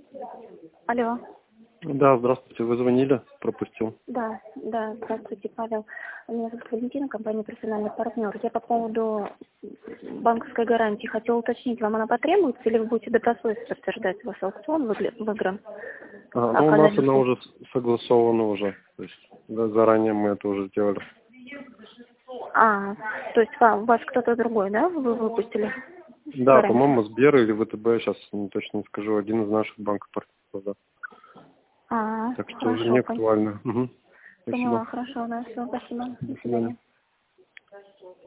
Алло. Да, здравствуйте, вы звонили, пропустил. Да, здравствуйте, Павел. Меня зовут Валентина, компания «Профессиональный партнер». Я по поводу банковской гарантии хотела уточнить, вам она потребуется, или вы будете добросовестно подтверждать ваш аукцион в играм? Ну, у нас она уже согласована уже, то есть заранее мы это уже сделали. То есть у вас кто-то другой, да, вы выпустили? Да, гарантию? по-моему, Сбер или ВТБ, сейчас точно не скажу, один из наших банков партнеров, да. Так что Хорошо, уже не актуально. Угу. поняла, Спасибо. хорошо, да, все, спасибо, До до свидания. свидания.